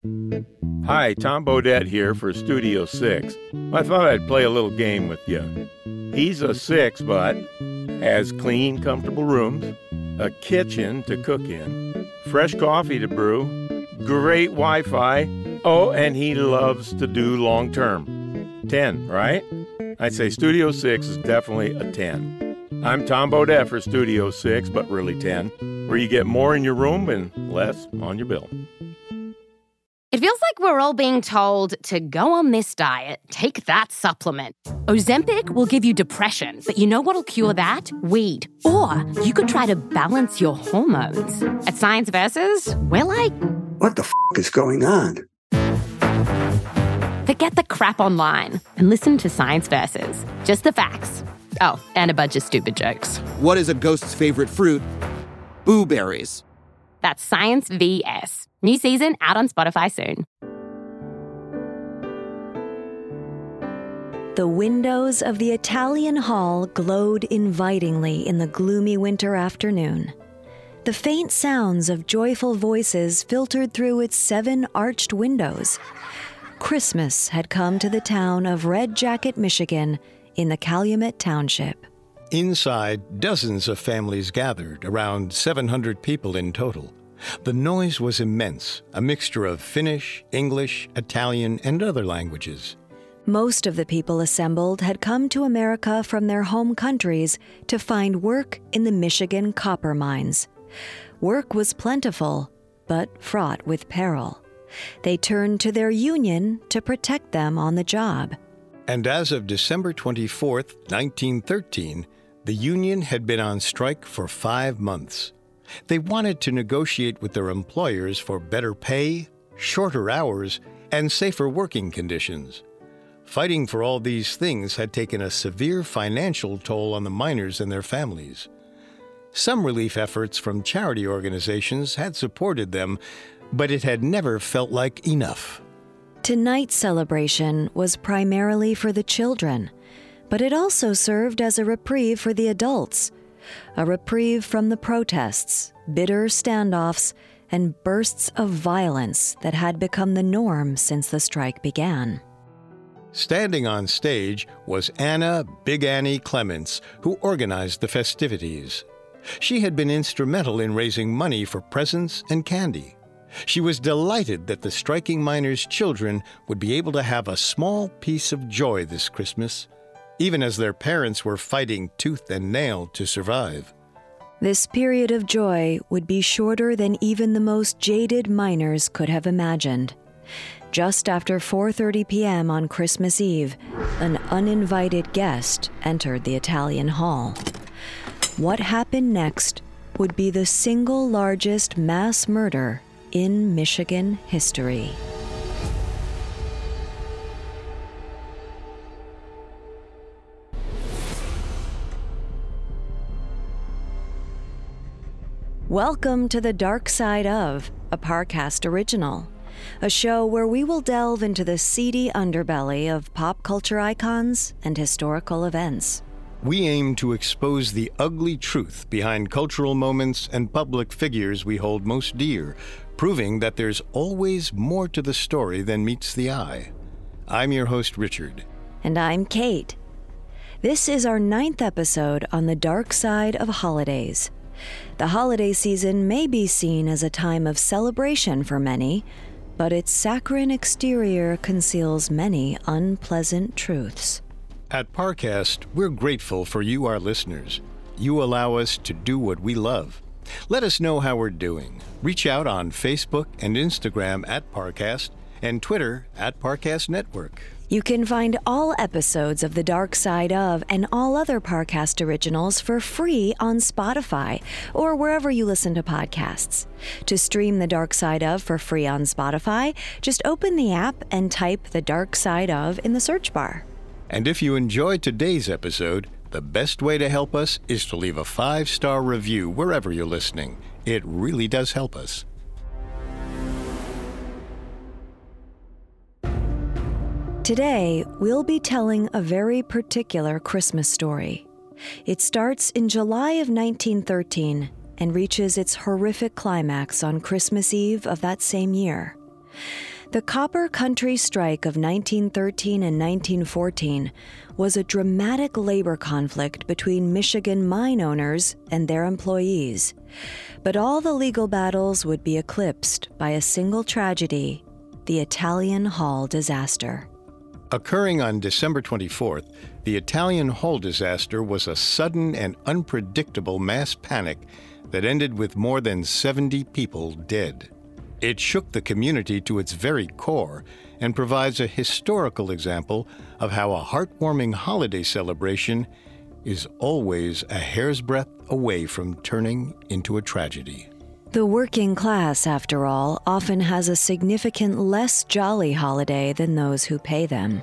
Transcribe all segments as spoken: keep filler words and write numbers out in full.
Hi, Tom Bodett here for Studio Six. I thought I'd play a little game with you. He's a six, but has clean, comfortable rooms, a kitchen to cook in, fresh coffee to brew, great Wi-Fi, oh, and he loves to do long-term. Ten, right? I'd say Studio Six is definitely a ten. I'm Tom Bodett for Studio Six, but really ten, where you get more in your room and less on your bill. It feels like we're all being told to go on this diet, take that supplement. Ozempic will give you depression, but you know what'll cure that? Weed. Or you could try to balance your hormones. At Science Versus, we're like... What the f*** is going on? Forget the crap online and listen to Science Versus. Just the facts. Oh, and a bunch of stupid jokes. What is a ghost's favorite fruit? Blueberries. That's Science V S. New season out on Spotify soon. The windows of the Italian hall glowed invitingly in the gloomy winter afternoon. The faint sounds of joyful voices filtered through its seven arched windows. Christmas had come to the town of Red Jacket, Michigan, in the Calumet Township. Inside, dozens of families gathered, around seven hundred people in total. The noise was immense, a mixture of Finnish, English, Italian, and other languages. Most of the people assembled had come to America from their home countries to find work in the Michigan copper mines. Work was plentiful, but fraught with peril. They turned to their union to protect them on the job. And as of December twenty-fourth, nineteen thirteen, the union had been on strike for five months. They wanted to negotiate with their employers for better pay, shorter hours, and safer working conditions. Fighting for all these things had taken a severe financial toll on the miners and their families. Some relief efforts from charity organizations had supported them, but it had never felt like enough. Tonight's celebration was primarily for the children, but it also served as a reprieve for the adults. A reprieve from the protests, bitter standoffs, and bursts of violence that had become the norm since the strike began. Standing on stage was Anna Big Annie Clements, who organized the festivities. She had been instrumental in raising money for presents and candy. She was delighted that the striking miners' children would be able to have a small piece of joy this Christmas, even as their parents were fighting tooth and nail to survive. This period of joy would be shorter than even the most jaded miners could have imagined. Just after four thirty p.m. on Christmas Eve, an uninvited guest entered the Italian hall. What happened next would be the single largest mass murder in Michigan history. Welcome to The Dark Side of, a Parcast original, a show where we will delve into the seedy underbelly of pop culture icons and historical events. We aim to expose the ugly truth behind cultural moments and public figures we hold most dear, proving that there's always more to the story than meets the eye. I'm your host, Richard. And I'm Kate. This is our ninth episode on the dark side of holidays. The holiday season may be seen as a time of celebration for many, but its saccharine exterior conceals many unpleasant truths. At Parcast, we're grateful for you, our listeners. You allow us to do what we love. Let us know how we're doing. Reach out on Facebook and Instagram at Parcast and Twitter at Parcast Network. You can find all episodes of The Dark Side of and all other Parcast originals for free on Spotify or wherever you listen to podcasts. To stream The Dark Side of for free on Spotify, just open the app and type The Dark Side of in the search bar. And if you enjoyed today's episode, the best way to help us is to leave a five-star review wherever you're listening. It really does help us. Today, we'll be telling a very particular Christmas story. It starts in July of nineteen thirteen and reaches its horrific climax on Christmas Eve of that same year. The Copper Country Strike of nineteen thirteen and nineteen fourteen was a dramatic labor conflict between Michigan mine owners and their employees. But all the legal battles would be eclipsed by a single tragedy, the Italian Hall disaster. Occurring on December twenty-fourth, the Italian Hall disaster was a sudden and unpredictable mass panic that ended with more than seventy people dead. It shook the community to its very core and provides a historical example of how a heartwarming holiday celebration is always a hair's breadth away from turning into a tragedy. The working class, after all, often has a significant less jolly holiday than those who pay them.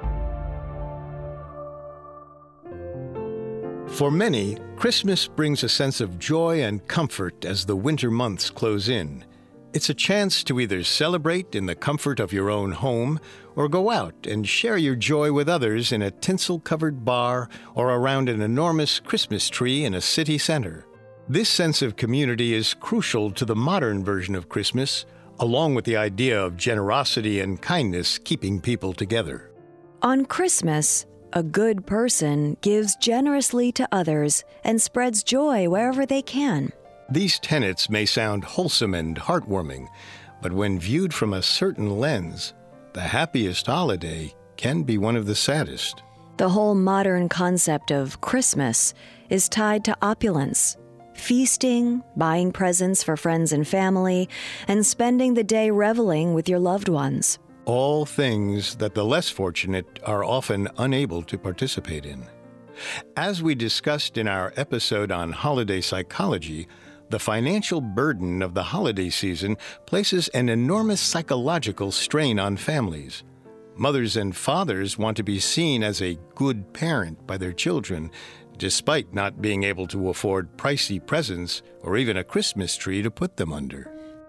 For many, Christmas brings a sense of joy and comfort as the winter months close in. It's a chance to either celebrate in the comfort of your own home or go out and share your joy with others in a tinsel-covered bar or around an enormous Christmas tree in a city center. This sense of community is crucial to the modern version of Christmas, along with the idea of generosity and kindness keeping people together. On Christmas, a good person gives generously to others and spreads joy wherever they can. These tenets may sound wholesome and heartwarming, but when viewed from a certain lens, the happiest holiday can be one of the saddest. The whole modern concept of Christmas is tied to opulence, feasting, buying presents for friends and family, and spending the day reveling with your loved ones. All things that the less fortunate are often unable to participate in. As we discussed in our episode on holiday psychology, the financial burden of the holiday season places an enormous psychological strain on families. Mothers and fathers want to be seen as a good parent by their children, despite not being able to afford pricey presents or even a Christmas tree to put them under.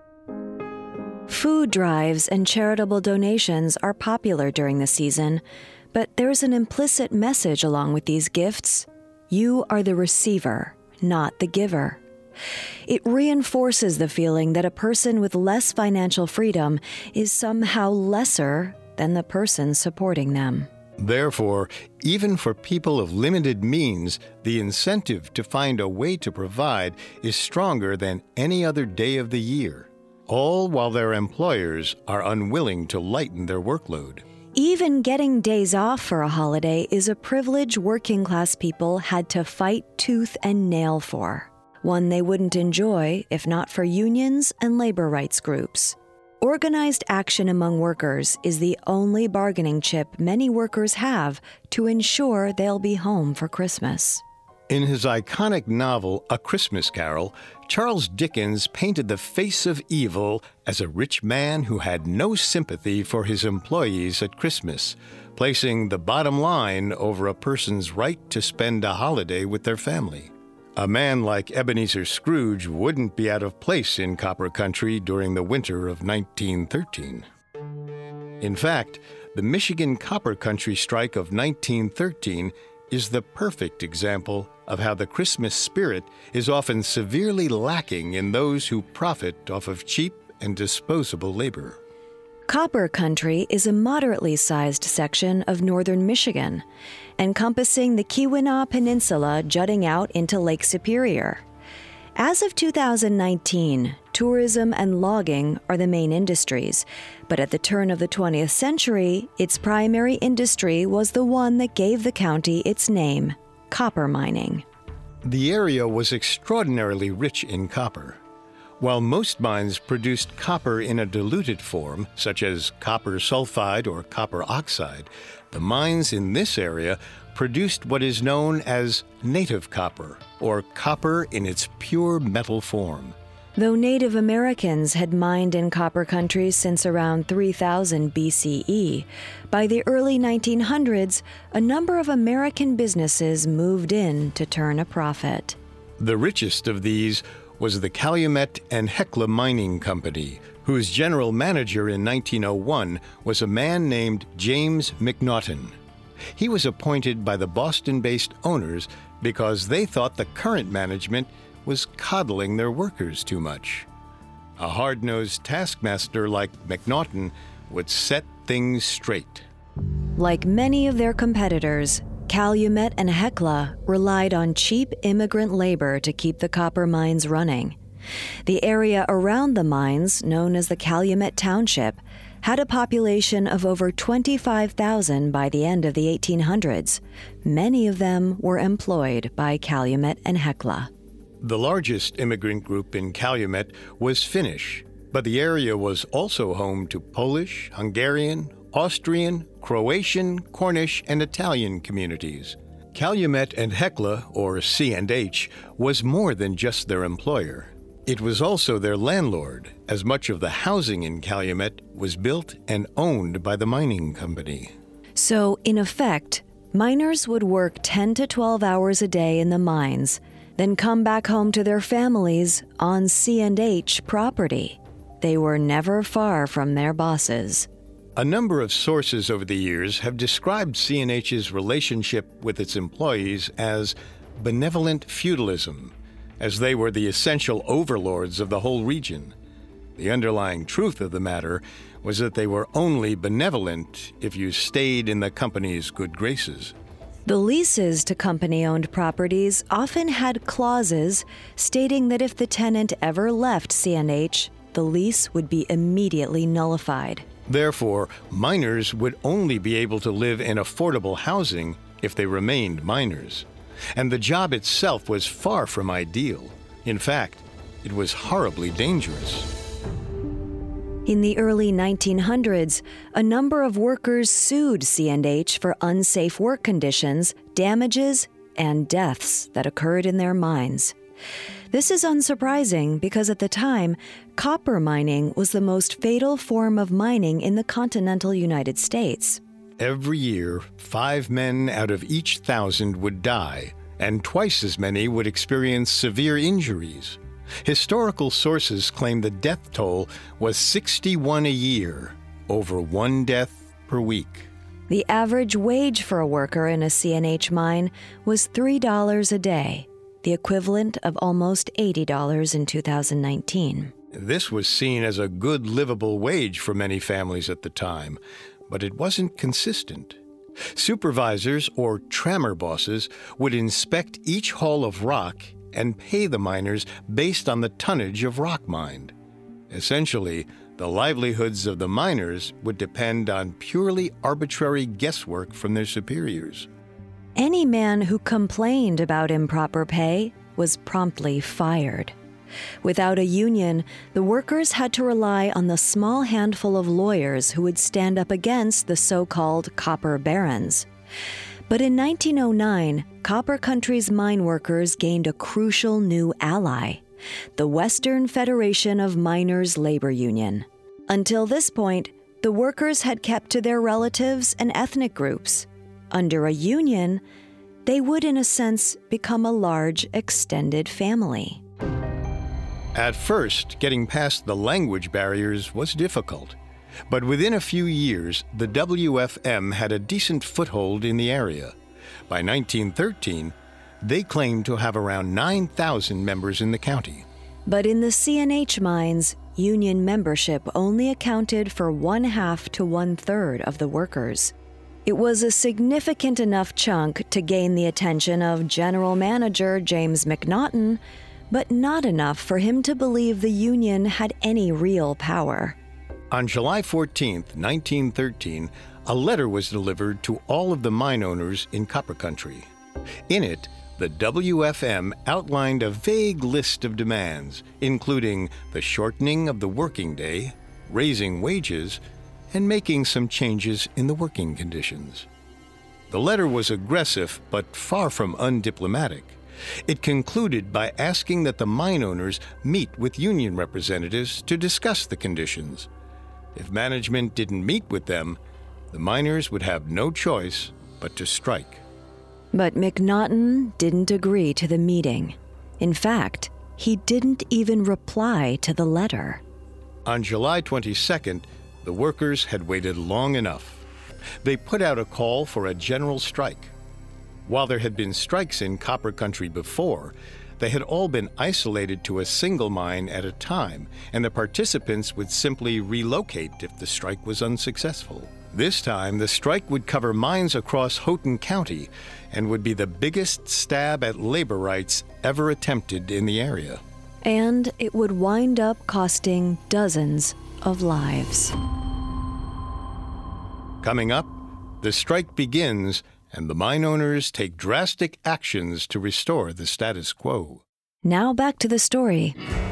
Food drives and charitable donations are popular during the season, but there's an implicit message along with these gifts. You are the receiver, not the giver. It reinforces the feeling that a person with less financial freedom is somehow lesser than the person supporting them. Therefore, even for people of limited means, the incentive to find a way to provide is stronger than any other day of the year, all while their employers are unwilling to lighten their workload. Even getting days off for a holiday is a privilege working-class people had to fight tooth and nail for, one they wouldn't enjoy if not for unions and labor rights groups. Organized action among workers is the only bargaining chip many workers have to ensure they'll be home for Christmas. In his iconic novel, A Christmas Carol, Charles Dickens painted the face of evil as a rich man who had no sympathy for his employees at Christmas, placing the bottom line over a person's right to spend a holiday with their family. A man like Ebenezer Scrooge wouldn't be out of place in Copper Country during the winter of nineteen thirteen. In fact, the Michigan Copper Country Strike of nineteen thirteen is the perfect example of how the Christmas spirit is often severely lacking in those who profit off of cheap and disposable labor. Copper Country is a moderately sized section of northern Michigan, encompassing the Keweenaw Peninsula jutting out into Lake Superior. As of two thousand nineteen, tourism and logging are the main industries, but at the turn of the twentieth century, its primary industry was the one that gave the county its name, copper mining. The area was extraordinarily rich in copper. While most mines produced copper in a diluted form, such as copper sulfide or copper oxide, the mines in this area produced what is known as native copper, or copper in its pure metal form. Though Native Americans had mined in Copper Country since around three thousand B C E, by the early nineteen hundreds, a number of American businesses moved in to turn a profit. The richest of these was the Calumet and Hecla Mining Company, whose general manager in nineteen oh one was a man named James McNaughton. He was appointed by the Boston-based owners because they thought the current management was coddling their workers too much. A hard-nosed taskmaster like McNaughton would set things straight. Like many of their competitors, Calumet and Hecla relied on cheap immigrant labor to keep the copper mines running. The area around the mines, known as the Calumet Township, had a population of over twenty-five thousand by the end of the eighteen hundreds. Many of them were employed by Calumet and Hecla. The largest immigrant group in Calumet was Finnish, but the area was also home to Polish, Hungarian, Austrian, Croatian, Cornish, and Italian communities. Calumet and Hecla, or C and H, was more than just their employer. It was also their landlord, as much of the housing in Calumet was built and owned by the mining company. So, in effect, miners would work ten to twelve hours a day in the mines, then come back home to their families on C and H property. They were never far from their bosses. A number of sources over the years have described C and H's relationship with its employees as benevolent feudalism, as they were the essential overlords of the whole region. The underlying truth of the matter was that they were only benevolent if you stayed in the company's good graces. The leases to company-owned properties often had clauses stating that if the tenant ever left C and H, the lease would be immediately nullified. Therefore, miners would only be able to live in affordable housing if they remained miners. And the job itself was far from ideal. In fact, it was horribly dangerous. In the early nineteen hundreds, a number of workers sued C and H for unsafe work conditions, damages, and deaths that occurred in their mines. This is unsurprising because at the time, copper mining was the most fatal form of mining in the continental United States. Every year, five men out of each thousand would die, and twice as many would experience severe injuries. Historical sources claim the death toll was sixty-one a year, over one death per week. The average wage for a worker in a C and H mine was three dollars a day, the equivalent of almost eighty dollars in two thousand nineteen. This was seen as a good livable wage for many families at the time, but it wasn't consistent. Supervisors, or trammer bosses, would inspect each haul of rock and pay the miners based on the tonnage of rock mined. Essentially, the livelihoods of the miners would depend on purely arbitrary guesswork from their superiors. Any man who complained about improper pay was promptly fired. Without a union, the workers had to rely on the small handful of lawyers who would stand up against the so-called copper barons. But in nineteen oh nine, Copper Country's mine workers gained a crucial new ally, the Western Federation of Miners' Labor Union. Until this point, the workers had kept to their relatives and ethnic groups. Under a union, they would, in a sense, become a large, extended family. At first, getting past the language barriers was difficult. But within a few years, the W F M had a decent foothold in the area. By nineteen thirteen, they claimed to have around nine thousand members in the county. But in the C and H mines, union membership only accounted for one half to one-third of the workers. It was a significant enough chunk to gain the attention of General Manager James McNaughton, but not enough for him to believe the union had any real power. On July fourteenth, nineteen thirteen, a letter was delivered to all of the mine owners in Copper Country. In it, the W F M outlined a vague list of demands, including the shortening of the working day, raising wages, and making some changes in the working conditions. The letter was aggressive, but far from undiplomatic. It concluded by asking that the mine owners meet with union representatives to discuss the conditions. If management didn't meet with them, the miners would have no choice but to strike. But McNaughton didn't agree to the meeting. In fact, he didn't even reply to the letter. On July twenty-second, the workers had waited long enough. They put out a call for a general strike. While there had been strikes in Copper Country before, They had all been isolated to a single mine at a time, and the participants would simply relocate if the strike was unsuccessful. This time, the strike would cover mines across Houghton County and would be the biggest stab at labor rights ever attempted in the area. And it would wind up costing dozens of lives. Coming up, the strike begins, and the mine owners take drastic actions to restore the status quo. Now back to the story.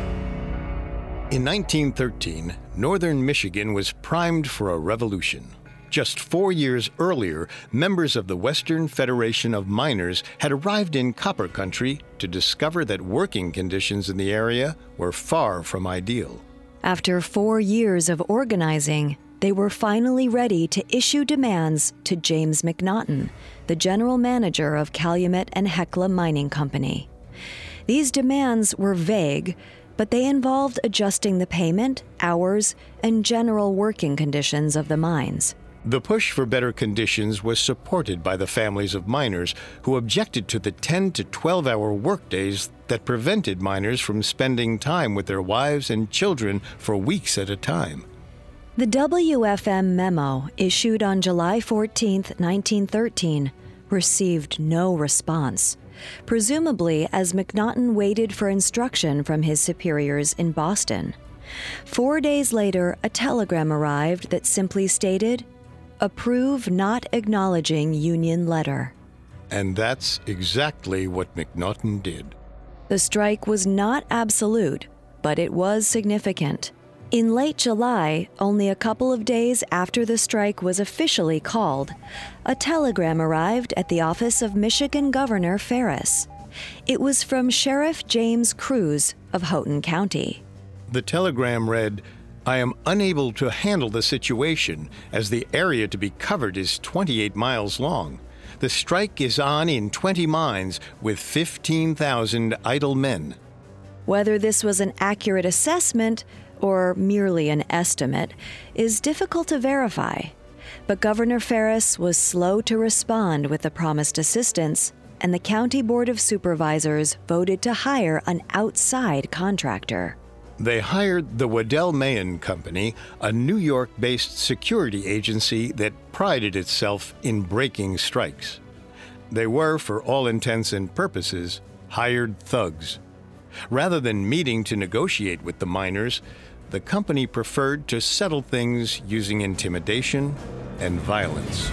In nineteen thirteen, northern Michigan was primed for a revolution. Just four years earlier, members of the Western Federation of Miners had arrived in Copper Country to discover that working conditions in the area were far from ideal. After four years of organizing, they were finally ready to issue demands to James McNaughton, the general manager of Calumet and Hecla Mining Company. These demands were vague, but they involved adjusting the payment, hours, and general working conditions of the mines. The push for better conditions was supported by the families of miners who objected to the ten to twelve hour workdays that prevented miners from spending time with their wives and children for weeks at a time. The W F M memo, issued on July fourteenth, nineteen thirteen, received no response, presumably as McNaughton waited for instruction from his superiors in Boston. Four days later, a telegram arrived that simply stated, "Approve not acknowledging union letter." And that's exactly what McNaughton did. The strike was not absolute, but it was significant. In late July, only a couple of days after the strike was officially called, a telegram arrived at the office of Michigan Governor Ferris. It was from Sheriff James Cruz of Houghton County. The telegram read, "I am unable to handle the situation as the area to be covered is twenty-eight miles long. The strike is on in twenty mines with fifteen thousand idle men." Whether this was an accurate assessment or merely an estimate is difficult to verify, but Governor Ferris was slow to respond with the promised assistance, and the County Board of Supervisors voted to hire an outside contractor. They hired the Waddell Mahan Company, a New York-based security agency that prided itself in breaking strikes. They were, for all intents and purposes, hired thugs. Rather than meeting to negotiate with the miners, the company preferred to settle things using intimidation and violence.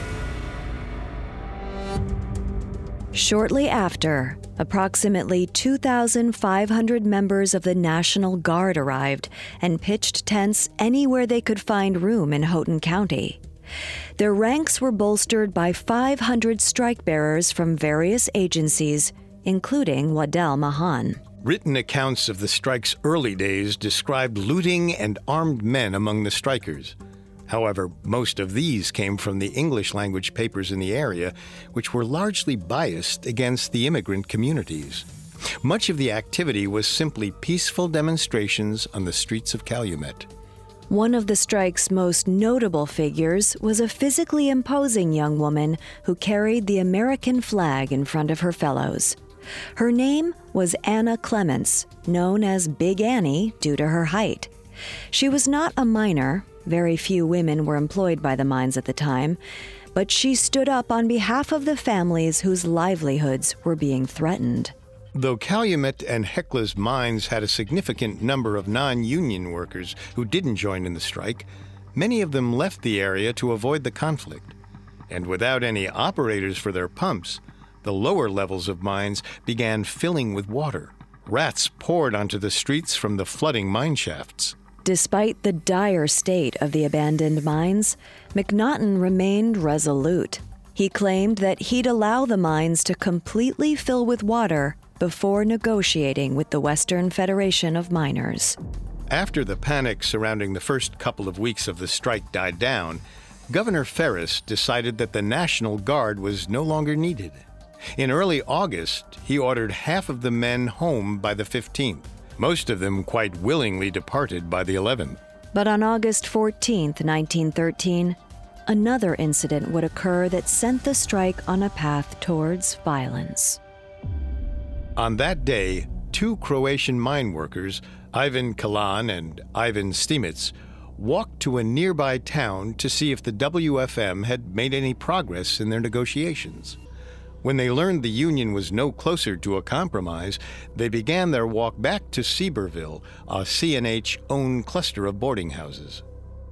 Shortly after, approximately two thousand five hundred members of the National Guard arrived and pitched tents anywhere they could find room in Houghton County. Their ranks were bolstered by five hundred strike bearers from various agencies, including Waddell Mahan. Written accounts of the strike's early days described looting and armed men among the strikers. However, most of these came from the English-language papers in the area, which were largely biased against the immigrant communities. Much of the activity was simply peaceful demonstrations on the streets of Calumet. One of the strike's most notable figures was a physically imposing young woman who carried the American flag in front of her fellows. Her name was Anna Clements, known as Big Annie due to her height. She was not a miner. Very few women were employed by the mines at the time, but she stood up on behalf of the families whose livelihoods were being threatened. Though Calumet and Hecla's mines had a significant number of non-union workers who didn't join in the strike, many of them left the area to avoid the conflict. And without any operators for their pumps, the lower levels of mines began filling with water. Rats poured onto the streets from the flooding mine shafts. Despite the dire state of the abandoned mines, McNaughton remained resolute. He claimed that he'd allow the mines to completely fill with water before negotiating with the Western Federation of Miners. After the panic surrounding the first couple of weeks of the strike died down, Governor Ferris decided that the National Guard was no longer needed. In early August, he ordered half of the men home by the fifteenth. Most of them quite willingly departed by the eleventh. But on August fourteenth, nineteen thirteen, another incident would occur that sent the strike on a path towards violence. On that day, two Croatian mine workers, Ivan Kalan and Ivan Stimitz, walked to a nearby town to see if the W F M had made any progress in their negotiations. When they learned the Union was no closer to a compromise, they began their walk back to Seaborville, a C N H-owned cluster of boarding houses.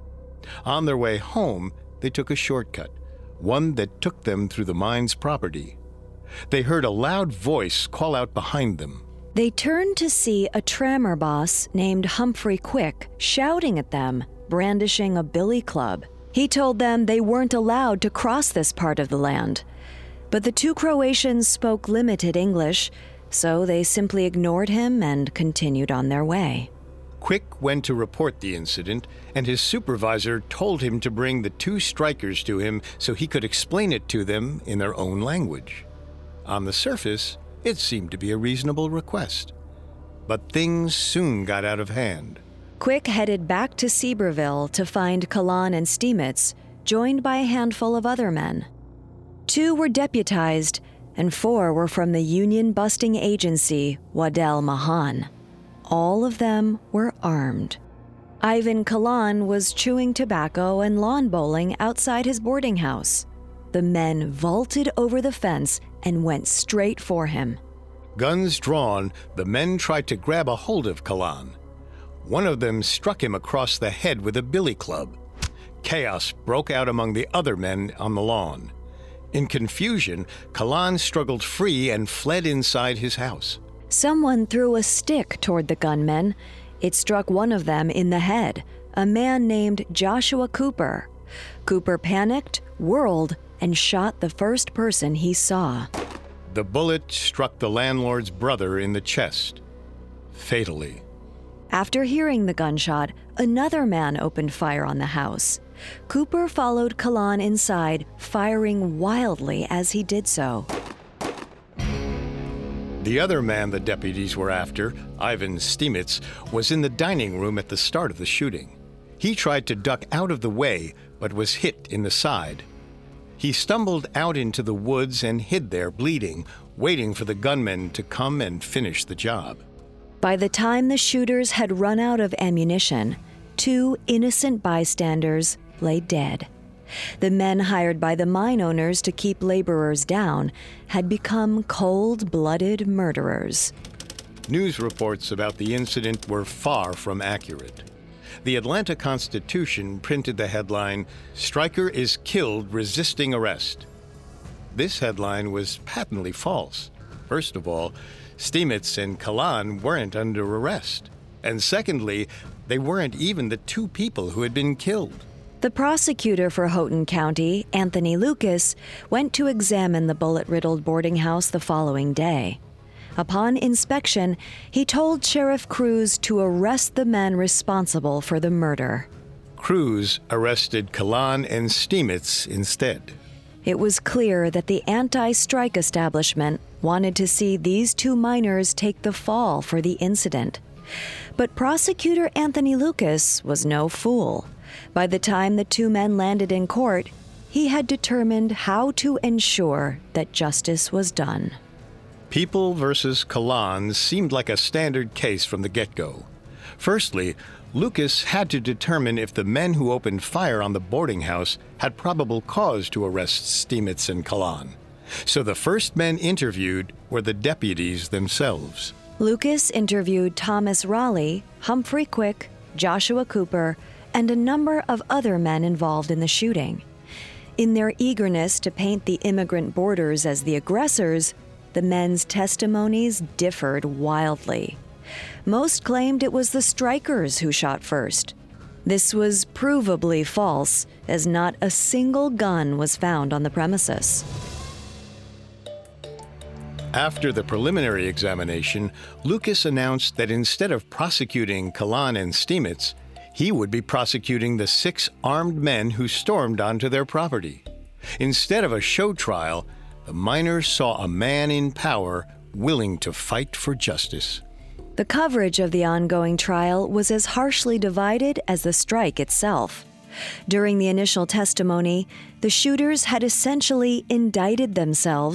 On their way home, they took a shortcut, one that took them through the mine's property. They heard a loud voice call out behind them. They turned to see a trammer boss named Humphrey Quick shouting at them, brandishing a billy club. He told them they weren't allowed to cross this part of the land. But the two Croatians spoke limited English, so they simply ignored him and continued on their way. Quick went to report the incident, and his supervisor told him to bring the two strikers to him so he could explain it to them in their own language. On the surface, it seemed to be a reasonable request. But things soon got out of hand. Quick headed back to Seaborville to find Kalan and Stimitz, joined by a handful of other men. Two were deputized, and four were from the union-busting agency Waddell Mahan. All of them were armed. Ivan Kalan was chewing tobacco and lawn bowling outside his boarding house. The men vaulted over the fence and went straight for him. Guns drawn, the men tried to grab a hold of Kalan. One of them struck him across the head with a billy club. Chaos broke out among the other men on the lawn. In confusion, Kalan struggled free and fled inside his house. Someone threw a stick toward the gunmen. It struck one of them in the head, a man named Joshua Cooper. Cooper panicked, whirled, and shot the first person he saw. The bullet struck the landlord's brother in the chest, fatally. After hearing the gunshot, another man opened fire on the house. Cooper followed Kalan inside, firing wildly as he did so. The other man the deputies were after, Ivan Stimitz, was in the dining room at the start of the shooting. He tried to duck out of the way, but was hit in the side. He stumbled out into the woods and hid there, bleeding, waiting for the gunmen to come and finish the job. By the time the shooters had run out of ammunition, two innocent bystanders lay dead. The men hired by the mine owners to keep laborers down had become cold-blooded murderers. News reports about the incident were far from accurate. The Atlanta Constitution printed the headline, "Striker is killed resisting arrest." This headline was patently false. First of all, Stimitz and Kalan weren't under arrest. And secondly, they weren't even the two people who had been killed. The prosecutor for Houghton County, Anthony Lucas, went to examine the bullet-riddled boarding house the following day. Upon inspection, he told Sheriff Cruz to arrest the men responsible for the murder. Cruz arrested Kalan and Stimitz instead. It was clear that the anti-strike establishment wanted to see these two miners take the fall for the incident. But prosecutor Anthony Lucas was no fool. By the time the two men landed in court, he had determined how to ensure that justice was done. People versus Kalan seemed like a standard case from the get-go. Firstly, Lucas had to determine if the men who opened fire on the boarding house had probable cause to arrest Stimitz and Kalan. So the first men interviewed were the deputies themselves. Lucas interviewed Thomas Raleigh, Humphrey Quick, Joshua Cooper, and a number of other men involved in the shooting. In their eagerness to paint the immigrant boarders as the aggressors, the men's testimonies differed wildly. Most claimed it was the strikers who shot first. This was provably false, as not a single gun was found on the premises. After the preliminary examination, Lucas announced that instead of prosecuting Kalan and Stimitz, he would be prosecuting the six armed men who stormed onto their property. Instead of a show trial, the miners saw a man in power willing to fight for justice. The coverage of the ongoing trial was as harshly divided as the strike itself. During the initial testimony, the shooters had essentially indicted themselves,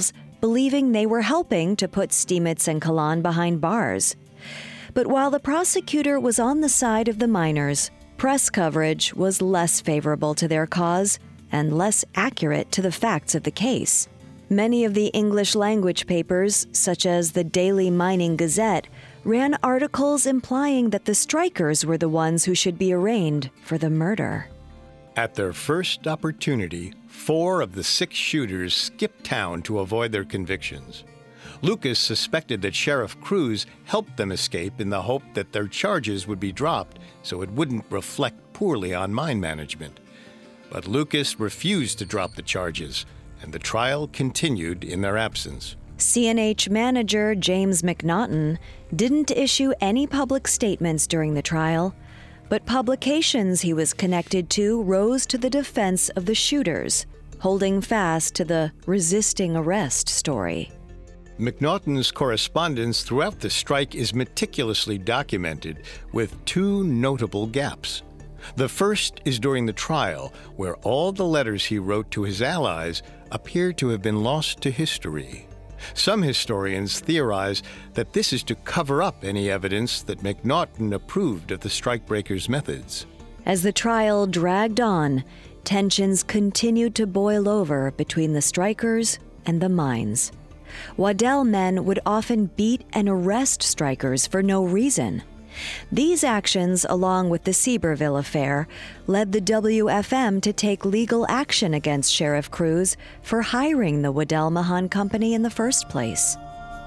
believing they were helping to put Stiemitz and Kalan behind bars. But while the prosecutor was on the side of the miners, press coverage was less favorable to their cause and less accurate to the facts of the case. Many of the English-language papers, such as the Daily Mining Gazette, ran articles implying that the strikers were the ones who should be arraigned for the murder. At their first opportunity, four of the six shooters skipped town to avoid their convictions. Lucas suspected that Sheriff Cruz helped them escape in the hope that their charges would be dropped so it wouldn't reflect poorly on mine management. But Lucas refused to drop the charges, and the trial continued in their absence. C N H manager James McNaughton didn't issue any public statements during the trial, but publications he was connected to rose to the defense of the shooters, holding fast to the resisting arrest story. McNaughton's correspondence throughout the strike is meticulously documented, with two notable gaps. The first is during the trial, where all the letters he wrote to his allies appear to have been lost to history. Some historians theorize that this is to cover up any evidence that McNaughton approved of the strikebreakers' methods. As the trial dragged on, tensions continued to boil over between the strikers and the mines. Waddell men would often beat and arrest strikers for no reason. These actions, along with the Seaberville affair, led the W F M to take legal action against Sheriff Cruz for hiring the Waddell Mahan Company in the first place.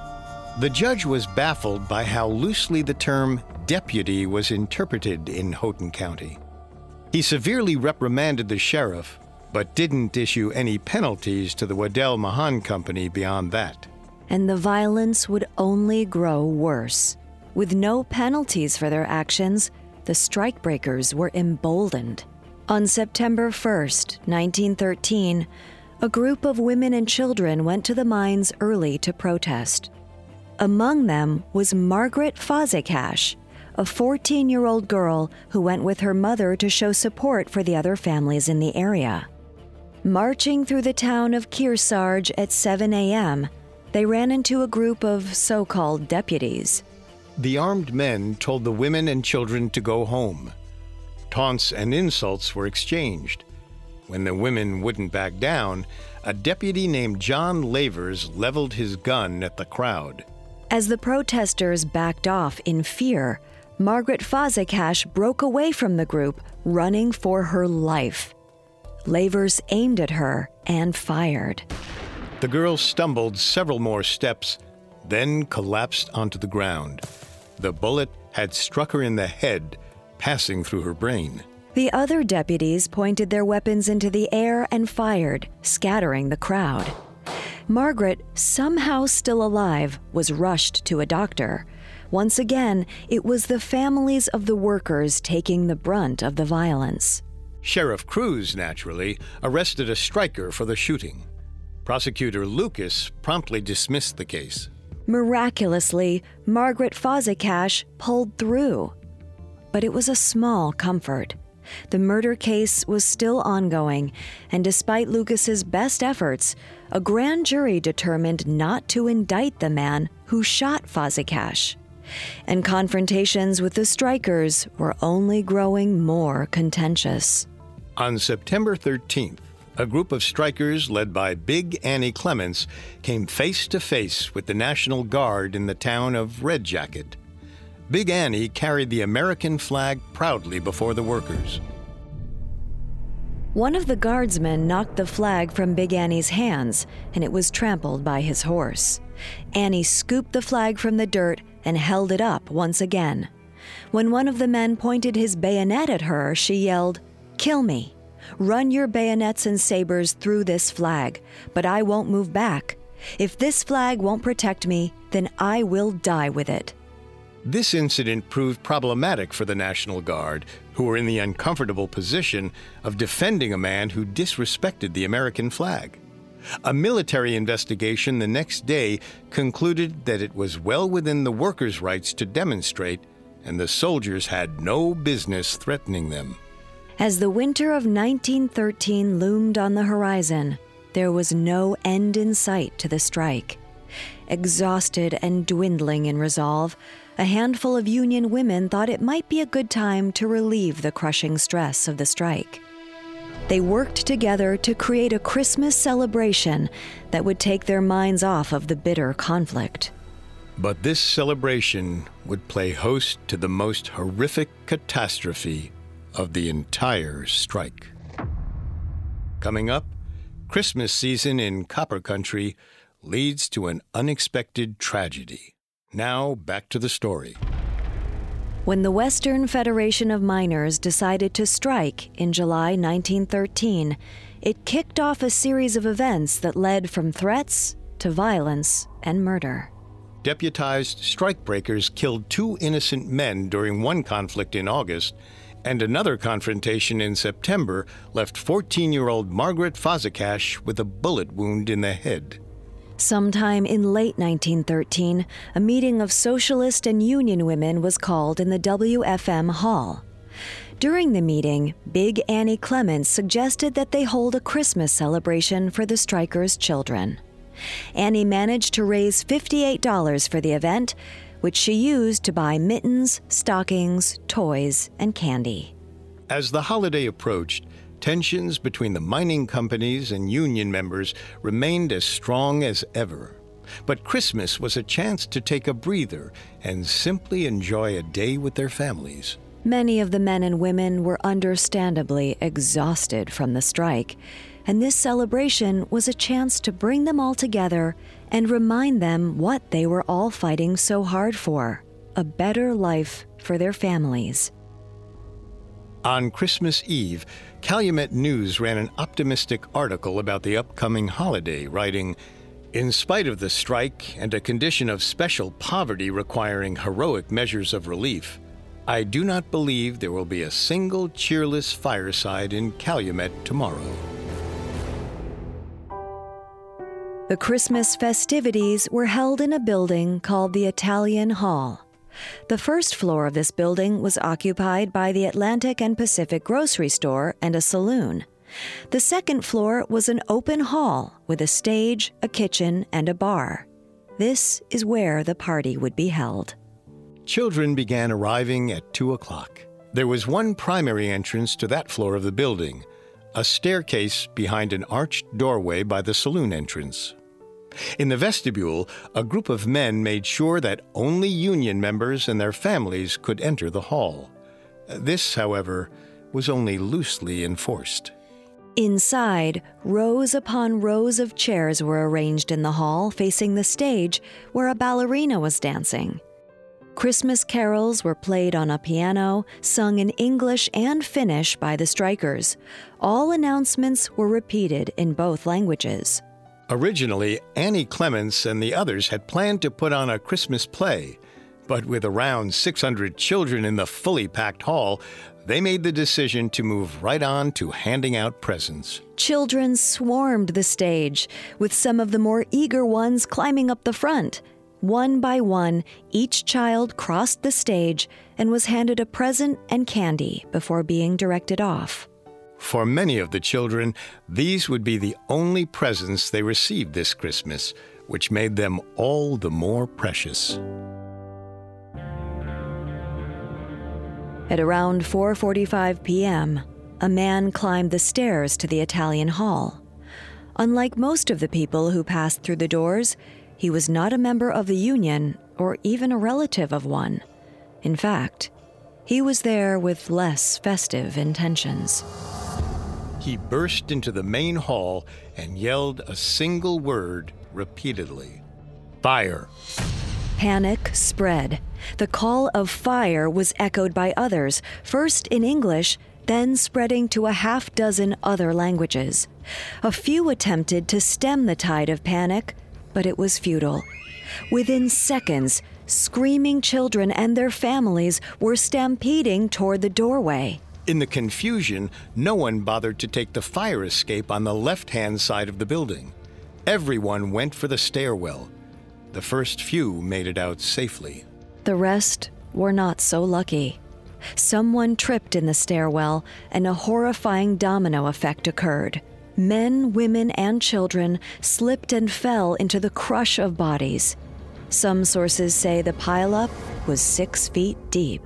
The judge was baffled by how loosely the term deputy was interpreted in Houghton County. He severely reprimanded the sheriff, but didn't issue any penalties to the Waddell Mahan Company beyond that. And the violence would only grow worse. With no penalties for their actions, the strikebreakers were emboldened. On September first, nineteen thirteen, a group of women and children went to the mines early to protest. Among them was Margaret Fazekas, a fourteen-year-old girl who went with her mother to show support for the other families in the area. Marching through the town of Kearsarge at seven a.m., they ran into a group of so-called deputies. The armed men told the women and children to go home. Taunts and insults were exchanged. When the women wouldn't back down, a deputy named John Lavers leveled his gun at the crowd. As the protesters backed off in fear, Margaret Fazekas broke away from the group, running for her life. Lavers aimed at her and fired. The girl stumbled several more steps, then collapsed onto the ground. The bullet had struck her in the head, passing through her brain. The other deputies pointed their weapons into the air and fired, scattering the crowd. Margaret, somehow still alive, was rushed to a doctor. Once again, it was the families of the workers taking the brunt of the violence. Sheriff Cruz, naturally, arrested a striker for the shooting. Prosecutor Lucas promptly dismissed the case. Miraculously, Margaret Fazekas pulled through. But it was a small comfort. The murder case was still ongoing, and despite Lucas's best efforts, a grand jury determined not to indict the man who shot Fazekas. And confrontations with the strikers were only growing more contentious. On September thirteenth, a group of strikers led by Big Annie Clements came face to face with the National Guard in the town of Red Jacket. Big Annie carried the American flag proudly before the workers. One of the guardsmen knocked the flag from Big Annie's hands, and it was trampled by his horse. Annie scooped the flag from the dirt and held it up once again. When one of the men pointed his bayonet at her, she yelled, "Kill me. Run your bayonets and sabers through this flag, but I won't move back. If this flag won't protect me, then I will die with it." This incident proved problematic for the National Guard, who were in the uncomfortable position of defending a man who disrespected the American flag. A military investigation the next day concluded that it was well within the workers' rights to demonstrate, and the soldiers had no business threatening them. As the winter of nineteen thirteen loomed on the horizon, There was no end in sight to the strike. Exhausted and dwindling in resolve, a handful of union women thought it might be a good time to relieve the crushing stress of the strike. They worked together to create a Christmas celebration that would take their minds off of the bitter conflict. But this celebration would play host to the most horrific catastrophe of the entire strike. Coming up, Christmas season in Copper Country leads to an unexpected tragedy. Now, back to the story. When the Western Federation of Miners decided to strike in July nineteen thirteen, it kicked off a series of events that led from threats to violence and murder. Deputized strikebreakers killed two innocent men during one conflict in August, and another confrontation in September left fourteen-year-old Margaret Fazekas with a bullet wound in the head. Sometime in late nineteen thirteen, a meeting of socialist and union women was called in the W F M hall. During the meeting, Big Annie Clements suggested that they hold a Christmas celebration for the strikers' children. Annie managed to raise fifty-eight dollars for the event, which she used to buy mittens, stockings, toys, and candy. As the holiday approached, tensions between the mining companies and union members remained as strong as ever. But Christmas was a chance to take a breather and simply enjoy a day with their families. Many of the men and women were understandably exhausted from the strike, and this celebration was a chance to bring them all together and remind them what they were all fighting so hard for: a better life for their families. On Christmas Eve, Calumet News ran an optimistic article about the upcoming holiday, writing, "In spite of the strike and a condition of special poverty requiring heroic measures of relief, I do not believe there will be a single cheerless fireside in Calumet tomorrow." The Christmas festivities were held in a building called the Italian Hall. The first floor of this building was occupied by the Atlantic and Pacific grocery store and a saloon. The second floor was an open hall with a stage, a kitchen, and a bar. This is where the party would be held. Children began arriving at two o'clock. There was one primary entrance to that floor of the building, a staircase behind an arched doorway by the saloon entrance. In the vestibule, a group of men made sure that only union members and their families could enter the hall. This, however, was only loosely enforced. Inside, rows upon rows of chairs were arranged in the hall facing the stage where a ballerina was dancing. Christmas carols were played on a piano, sung in English and Finnish by the strikers. All announcements were repeated in both languages. Originally, Annie Clements and the others had planned to put on a Christmas play, but with around six hundred children in the fully packed hall, they made the decision to move right on to handing out presents. Children swarmed the stage, with some of the more eager ones climbing up the front. One by one, each child crossed the stage and was handed a present and candy before being directed off. For many of the children, these would be the only presents they received this Christmas, which made them all the more precious. At around four forty-five p.m., a man climbed the stairs to the Italian Hall. Unlike most of the people who passed through the doors, he was not a member of the union or even a relative of one. In fact, he was there with less festive intentions. He burst into the main hall and yelled a single word repeatedly: "Fire!" Panic spread. The call of fire was echoed by others, first in English, then spreading to a half dozen other languages. A few attempted to stem the tide of panic, but it was futile. Within seconds, screaming children and their families were stampeding toward the doorway. In the confusion, no one bothered to take the fire escape on the left-hand side of the building. Everyone went for the stairwell. The first few made it out safely. The rest were not so lucky. Someone tripped in the stairwell, and a horrifying domino effect occurred. Men, women, and children slipped and fell into the crush of bodies. Some sources say the pileup was six feet deep.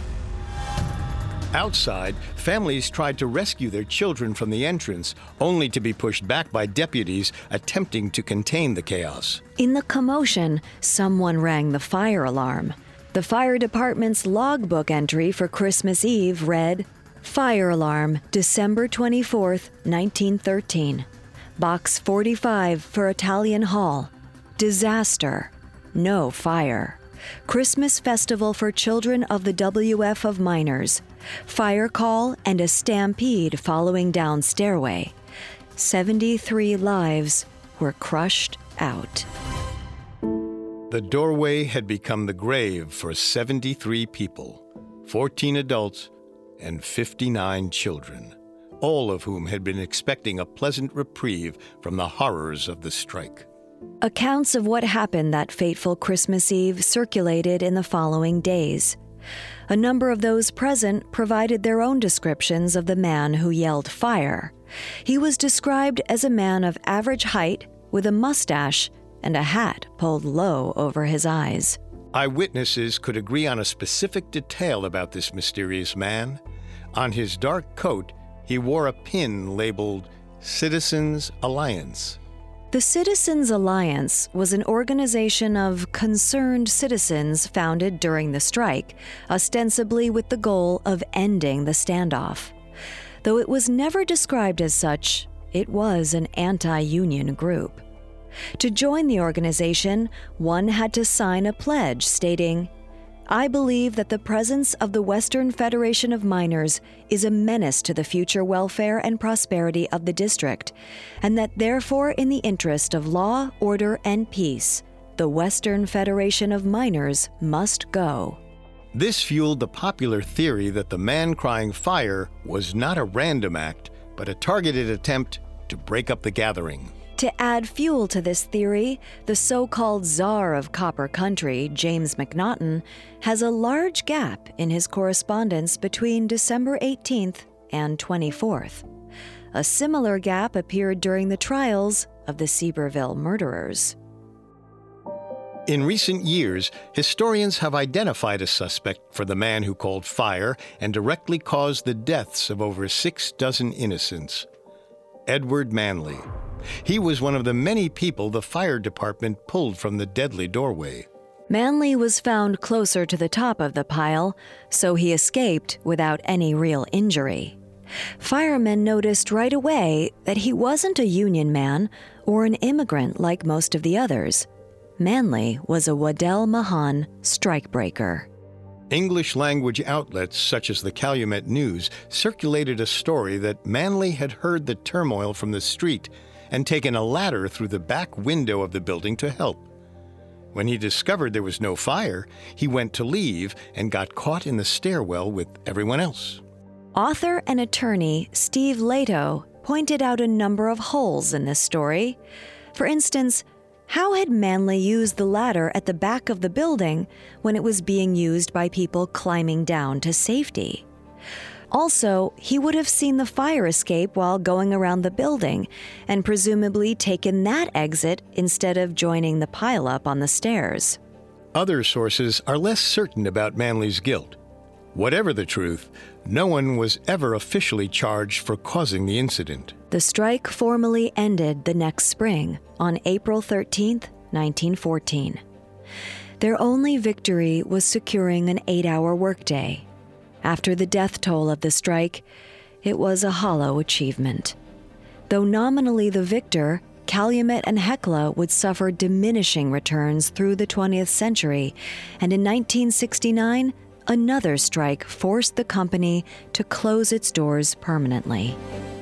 Outside, families tried to rescue their children from the entrance, only to be pushed back by deputies attempting to contain the chaos. In the commotion, someone rang the fire alarm. The fire department's logbook entry for Christmas Eve read, "Fire alarm, December twenty-fourth, nineteen thirteen. Box forty-five for Italian Hall. Disaster. No fire. Christmas festival for children of the W F of Miners. Fire call and a stampede following down stairway. seventy-three lives were crushed out." The doorway had become the grave for seventy-three people, fourteen adults and fifty-nine children, all of whom had been expecting a pleasant reprieve from the horrors of the strike. Accounts of what happened that fateful Christmas Eve circulated in the following days. A number of those present provided their own descriptions of the man who yelled fire. He was described as a man of average height with a mustache and a hat pulled low over his eyes. Eyewitnesses could agree on a specific detail about this mysterious man. On his dark coat, he wore a pin labeled Citizens Alliance. The Citizens Alliance was an organization of concerned citizens founded during the strike, ostensibly with the goal of ending the standoff. Though it was never described as such, it was an anti-union group. To join the organization, one had to sign a pledge stating, "I believe that the presence of the Western Federation of Miners is a menace to the future welfare and prosperity of the district, and that therefore in the interest of law, order, and peace, the Western Federation of Miners must go." This fueled the popular theory that the man crying fire was not a random act, but a targeted attempt to break up the gathering. To add fuel to this theory, the so-called Czar of Copper Country, James McNaughton, has a large gap in his correspondence between December eighteenth and twenty-fourth. A similar gap appeared during the trials of the Seaborville murderers. In recent years, historians have identified a suspect for the man who called fire and directly caused the deaths of over six dozen innocents: Edward Manley. He was one of the many people the fire department pulled from the deadly doorway. Manley was found closer to the top of the pile, so he escaped without any real injury. Firemen noticed right away that he wasn't a union man or an immigrant like most of the others. Manley was a Waddell Mahan strikebreaker. English-language outlets such as the Calumet News circulated a story that Manley had heard the turmoil from the street and taken a ladder through the back window of the building to help. When he discovered there was no fire, he went to leave and got caught in the stairwell with everyone else. Author and attorney Steve Leto pointed out a number of holes in this story. For instance, how had Manley used the ladder at the back of the building when it was being used by people climbing down to safety? Also, he would have seen the fire escape while going around the building and presumably taken that exit instead of joining the pileup on the stairs. Other sources are less certain about Manley's guilt. Whatever the truth, no one was ever officially charged for causing the incident. The strike formally ended the next spring on April thirteenth, nineteen fourteen. Their only victory was securing an eight-hour workday. After the death toll of the strike, it was a hollow achievement. Though nominally the victor, Calumet and Hecla would suffer diminishing returns through the twentieth century, and in nineteen sixty-nine, another strike forced the company to close its doors permanently.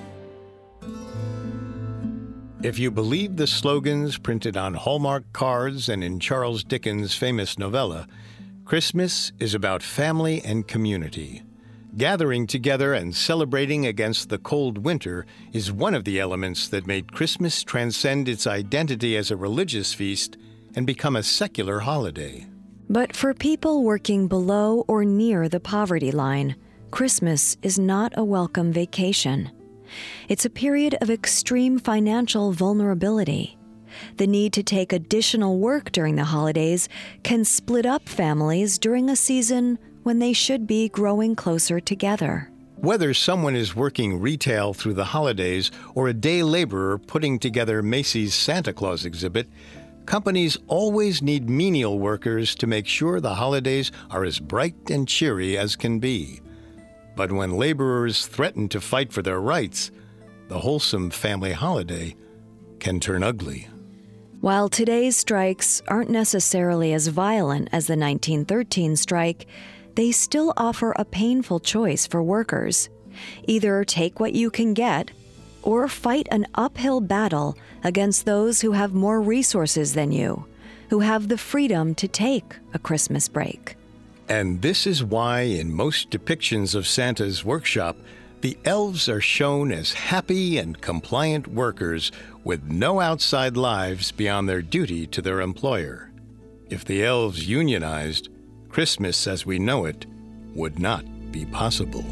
If you believe the slogans printed on Hallmark cards and in Charles Dickens' famous novella, Christmas is about family and community. Gathering together and celebrating against the cold winter is one of the elements that made Christmas transcend its identity as a religious feast and become a secular holiday. But for people working below or near the poverty line, Christmas is not a welcome vacation. It's a period of extreme financial vulnerability. The need to take additional work during the holidays can split up families during a season when they should be growing closer together. Whether someone is working retail through the holidays or a day laborer putting together Macy's Santa Claus exhibit, companies always need menial workers to make sure the holidays are as bright and cheery as can be. But when laborers threaten to fight for their rights, the wholesome family holiday can turn ugly. While today's strikes aren't necessarily as violent as the nineteen thirteen strike, they still offer a painful choice for workers. Either take what you can get, or fight an uphill battle against those who have more resources than you, who have the freedom to take a Christmas break. And this is why in most depictions of Santa's workshop, the elves are shown as happy and compliant workers with no outside lives beyond their duty to their employer. If the elves unionized, Christmas as we know it would not be possible.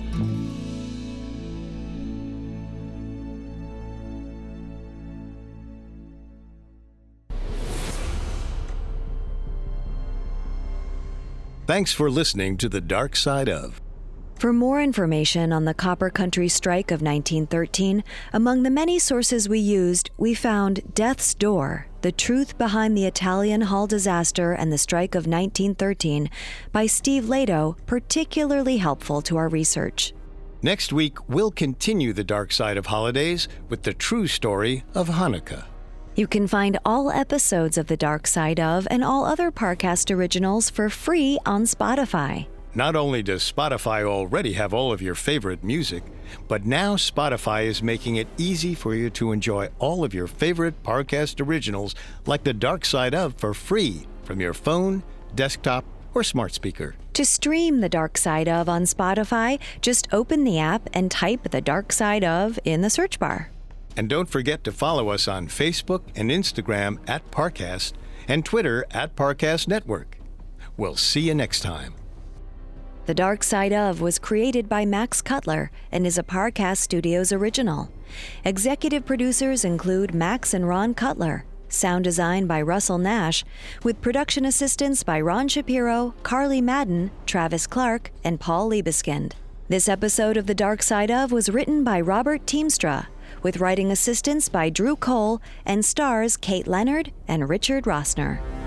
Thanks for listening to The Dark Side Of. For more information on the Copper Country Strike of nineteen thirteen, among the many sources we used, we found Death's Door, The Truth Behind the Italian Hall Disaster and the Strike of nineteen thirteen by Steve Lehto, particularly helpful to our research. Next week, we'll continue the dark side of holidays with the true story of Hanukkah. You can find all episodes of The Dark Side Of and all other Parcast originals for free on Spotify. Not only does Spotify already have all of your favorite music, but now Spotify is making it easy for you to enjoy all of your favorite Parcast originals like The Dark Side Of for free from your phone, desktop, or smart speaker. To stream The Dark Side Of on Spotify, just open the app and type The Dark Side Of in the search bar. And don't forget to follow us on Facebook and Instagram at Parcast and Twitter at Parcast Network. We'll see you next time. The Dark Side Of was created by Max Cutler and is a Parcast Studios original. Executive producers include Max and Ron Cutler. Sound design by Russell Nash, with production assistance by Ron Shapiro, Carly Madden, Travis Clark, and Paul Liebeskind. This episode of The Dark Side Of was written by Robert Teamstra, with writing assistance by Drew Cole and stars Kate Leonard and Richard Rossner.